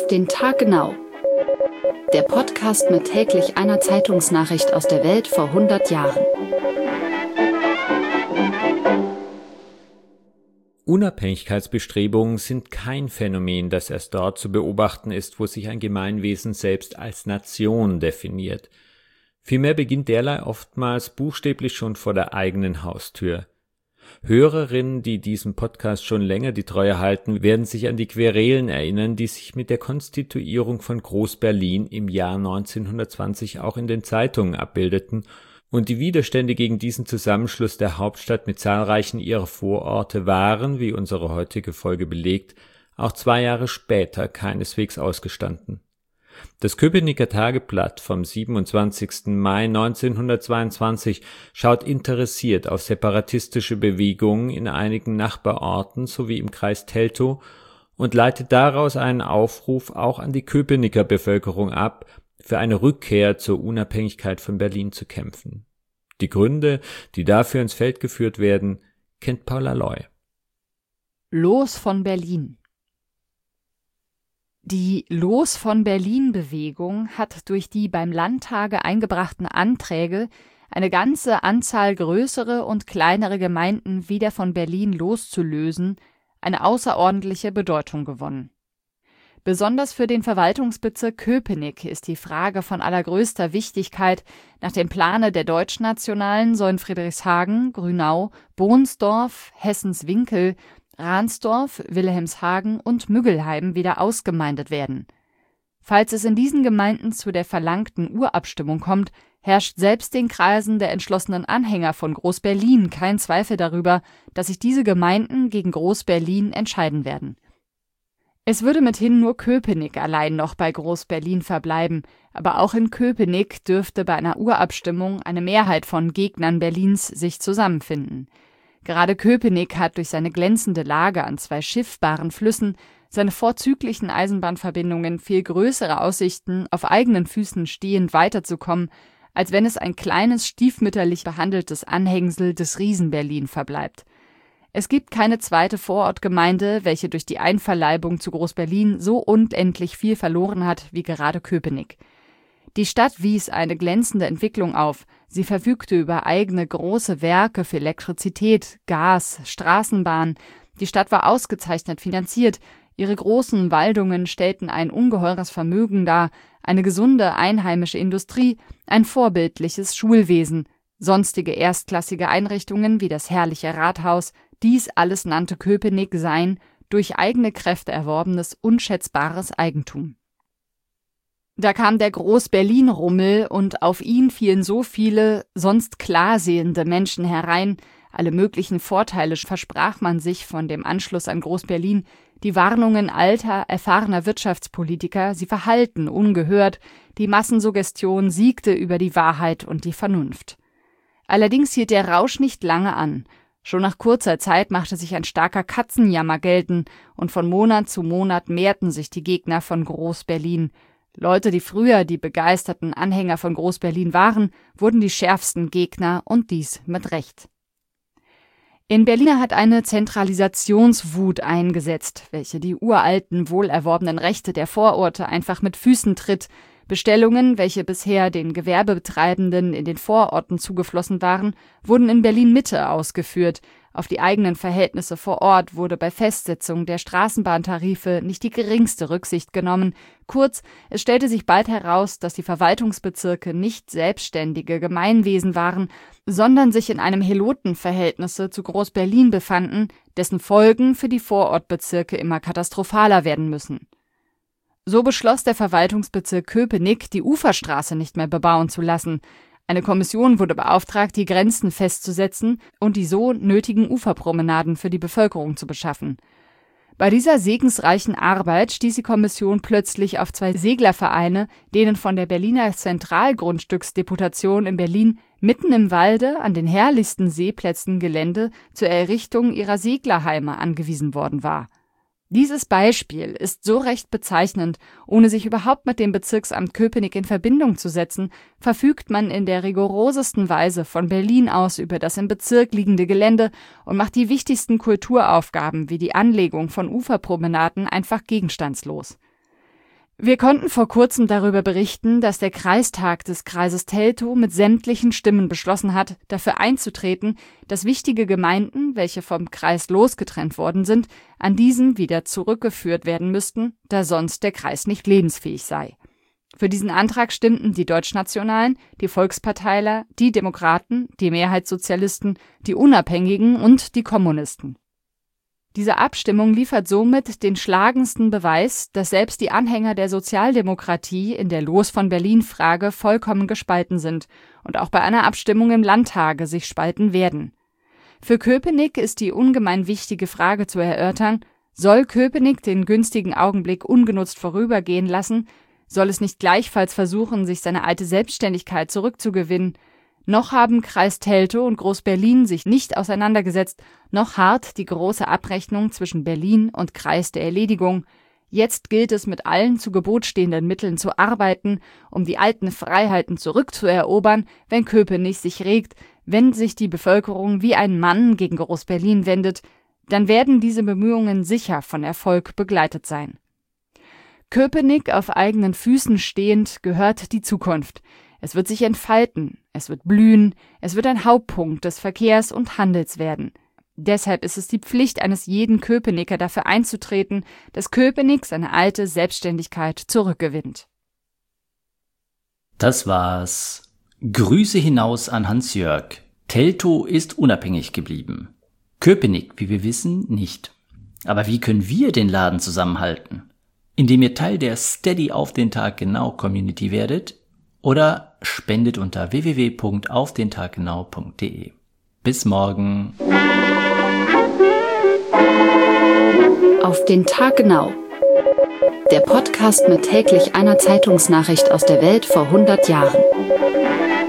Auf den Tag genau. Der Podcast mit täglich einer Zeitungsnachricht aus der Welt vor 100 Jahren. Unabhängigkeitsbestrebungen sind kein Phänomen, das erst dort zu beobachten ist, wo sich ein Gemeinwesen selbst als Nation definiert. Vielmehr beginnt derlei oftmals buchstäblich schon vor der eigenen Haustür. Hörerinnen, die diesem Podcast schon länger die Treue halten, werden sich an die Querelen erinnern, die sich mit der Konstituierung von Groß-Berlin im Jahr 1920 auch in den Zeitungen abbildeten und die Widerstände gegen diesen Zusammenschluss der Hauptstadt mit zahlreichen ihrer Vororte waren, wie unsere heutige Folge belegt, auch 2 Jahre später keineswegs ausgestanden. Das Köpenicker Tageblatt vom 27. Mai 1922 schaut interessiert auf separatistische Bewegungen in einigen Nachbarorten sowie im Kreis Teltow und leitet daraus einen Aufruf auch an die Köpenicker Bevölkerung ab, für eine Rückkehr zur Unabhängigkeit von Berlin zu kämpfen. Die Gründe, die dafür ins Feld geführt werden, kennt Paula Loy. Los von Berlin. Die Los von Berlin-Bewegung hat durch die beim Landtage eingebrachten Anträge eine ganze Anzahl größere und kleinere Gemeinden wieder von Berlin loszulösen, eine außerordentliche Bedeutung gewonnen. Besonders für den Verwaltungsbezirk Köpenick ist die Frage von allergrößter Wichtigkeit. Nach dem Plane der Deutschnationalen sollen Friedrichshagen, Grünau, Bohnsdorf, Hessenswinkel, Ransdorf, Wilhelmshagen und Müggelheim wieder ausgemeindet werden. Falls es in diesen Gemeinden zu der verlangten Urabstimmung kommt, herrscht selbst den Kreisen der entschlossenen Anhänger von Groß-Berlin kein Zweifel darüber, dass sich diese Gemeinden gegen Groß-Berlin entscheiden werden. Es würde mithin nur Köpenick allein noch bei Groß-Berlin verbleiben, aber auch in Köpenick dürfte bei einer Urabstimmung eine Mehrheit von Gegnern Berlins sich zusammenfinden. Gerade Köpenick hat durch seine glänzende Lage an 2 schiffbaren Flüssen, seine vorzüglichen Eisenbahnverbindungen viel größere Aussichten, auf eigenen Füßen stehend weiterzukommen, als wenn es ein kleines, stiefmütterlich behandeltes Anhängsel des Riesen-Berlin verbleibt. Es gibt keine zweite Vorortgemeinde, welche durch die Einverleibung zu Groß-Berlin so unendlich viel verloren hat wie gerade Köpenick. Die Stadt wies eine glänzende Entwicklung auf. Sie verfügte über eigene große Werke für Elektrizität, Gas, Straßenbahn. Die Stadt war ausgezeichnet finanziert. Ihre großen Waldungen stellten ein ungeheures Vermögen dar, eine gesunde einheimische Industrie, ein vorbildliches Schulwesen, sonstige erstklassige Einrichtungen wie das herrliche Rathaus. Dies alles nannte Köpenick sein durch eigene Kräfte erworbenes, unschätzbares Eigentum. Da kam der Groß-Berlin-Rummel und auf ihn fielen so viele sonst klarsehende Menschen herein. Alle möglichen Vorteile versprach man sich von dem Anschluss an Groß-Berlin. Die Warnungen alter, erfahrener Wirtschaftspolitiker, sie verhallten ungehört. Die Massensuggestion siegte über die Wahrheit und die Vernunft. Allerdings hielt der Rausch nicht lange an. Schon nach kurzer Zeit machte sich ein starker Katzenjammer geltend und von Monat zu Monat mehrten sich die Gegner von Groß-Berlin. Leute, die früher die begeisterten Anhänger von Groß-Berlin waren, wurden die schärfsten Gegner und dies mit Recht. In Berlin hat eine Zentralisationswut eingesetzt, welche die uralten, wohlerworbenen Rechte der Vororte einfach mit Füßen tritt. Bestellungen, welche bisher den Gewerbebetreibenden in den Vororten zugeflossen waren, wurden in Berlin-Mitte ausgeführt. Auf die eigenen Verhältnisse vor Ort wurde bei Festsetzung der Straßenbahntarife nicht die geringste Rücksicht genommen. Kurz, es stellte sich bald heraus, dass die Verwaltungsbezirke nicht selbstständige Gemeinwesen waren, sondern sich in einem Helotenverhältnisse zu Groß-Berlin befanden, dessen Folgen für die Vorortbezirke immer katastrophaler werden müssen. So beschloss der Verwaltungsbezirk Köpenick, die Uferstraße nicht mehr bebauen zu lassen. Eine Kommission wurde beauftragt, die Grenzen festzusetzen und die so nötigen Uferpromenaden für die Bevölkerung zu beschaffen. Bei dieser segensreichen Arbeit stieß die Kommission plötzlich auf 2 Seglervereine, denen von der Berliner Zentralgrundstücksdeputation in Berlin mitten im Walde an den herrlichsten Seeplätzen Gelände zur Errichtung ihrer Seglerheime angewiesen worden war. Dieses Beispiel ist so recht bezeichnend. Ohne sich überhaupt mit dem Bezirksamt Köpenick in Verbindung zu setzen, verfügt man in der rigorosesten Weise von Berlin aus über das im Bezirk liegende Gelände und macht die wichtigsten Kulturaufgaben wie die Anlegung von Uferpromenaden einfach gegenstandslos. Wir konnten vor kurzem darüber berichten, dass der Kreistag des Kreises Teltow mit sämtlichen Stimmen beschlossen hat, dafür einzutreten, dass wichtige Gemeinden, welche vom Kreis losgetrennt worden sind, an diesen wieder zurückgeführt werden müssten, da sonst der Kreis nicht lebensfähig sei. Für diesen Antrag stimmten die Deutschnationalen, die Volksparteiler, die Demokraten, die Mehrheitssozialisten, die Unabhängigen und die Kommunisten. Diese Abstimmung liefert somit den schlagendsten Beweis, dass selbst die Anhänger der Sozialdemokratie in der Los von Berlin-Frage vollkommen gespalten sind und auch bei einer Abstimmung im Landtage sich spalten werden. Für Köpenick ist die ungemein wichtige Frage zu erörtern: Soll Köpenick den günstigen Augenblick ungenutzt vorübergehen lassen? Soll es nicht gleichfalls versuchen, sich seine alte Selbstständigkeit zurückzugewinnen? Noch haben Kreis Teltow und Groß-Berlin sich nicht auseinandergesetzt, noch harrt die große Abrechnung zwischen Berlin und Kreis der Erledigung. Jetzt gilt es, mit allen zu Gebot stehenden Mitteln zu arbeiten, um die alten Freiheiten zurückzuerobern, wenn Köpenick sich regt, wenn sich die Bevölkerung wie ein Mann gegen Groß-Berlin wendet, dann werden diese Bemühungen sicher von Erfolg begleitet sein. Köpenick auf eigenen Füßen stehend gehört die Zukunft. Es wird sich entfalten, es wird blühen, es wird ein Hauptpunkt des Verkehrs und Handels werden. Deshalb ist es die Pflicht eines jeden Köpenicker, dafür einzutreten, dass Köpenick seine alte Selbstständigkeit zurückgewinnt. Das war's. Grüße hinaus an Hans-Jörg. Teltow ist unabhängig geblieben. Köpenick, wie wir wissen, nicht. Aber wie können wir den Laden zusammenhalten? Indem ihr Teil der Steady auf den Tag genau Community werdet oder spendet unter www.aufdentaggenau.de. Bis morgen. Auf den Tag genau. Der Podcast mit täglich einer Zeitungsnachricht aus der Welt vor 100 Jahren.